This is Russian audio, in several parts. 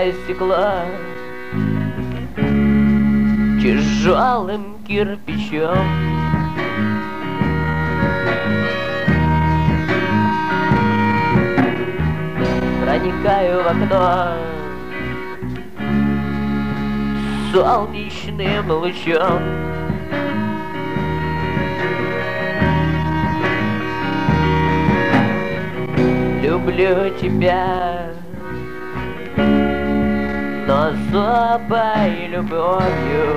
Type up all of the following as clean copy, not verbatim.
разбиваю стекло тяжелым кирпичом. Проникаю в окно солнечным лучом. Люблю тебя, но особой любовью.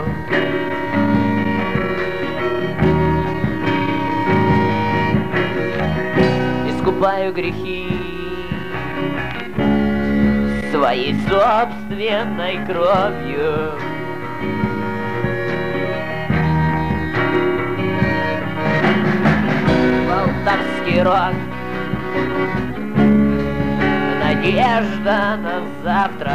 Искупаю грехи своей собственной кровью. Полтавский рок, надежда на завтра.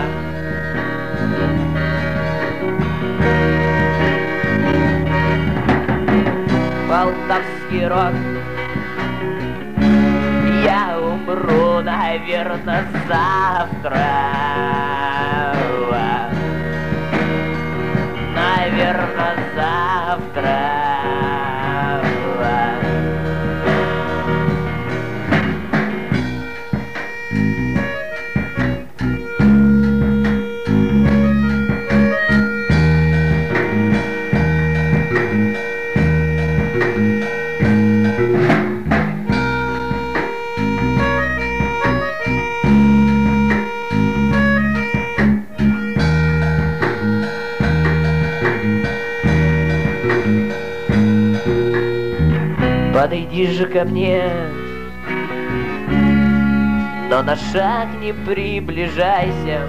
Полтавский рок, я умру, наверное, завтра. Наверное, завтра. Подойди же ко мне, но на шаг не приближайся.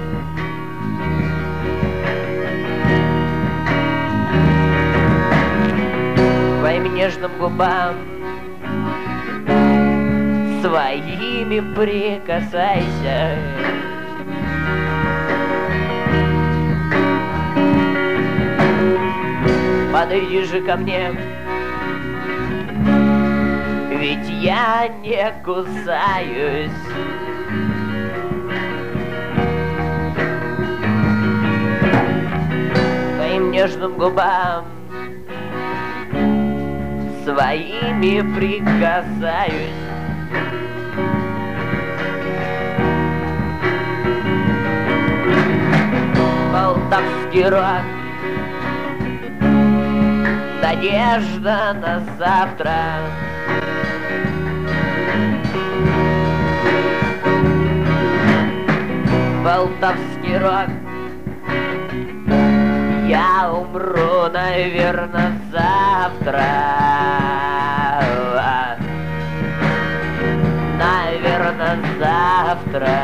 Твоим нежным губам своими прикасайся. Подойди же ко мне, ведь я не кусаюсь. Твоим нежным губам своими прикасаюсь. Полтавский рок, надежда на завтра. Полтавский рок, я умру, наверное, завтра. Наверное, завтра.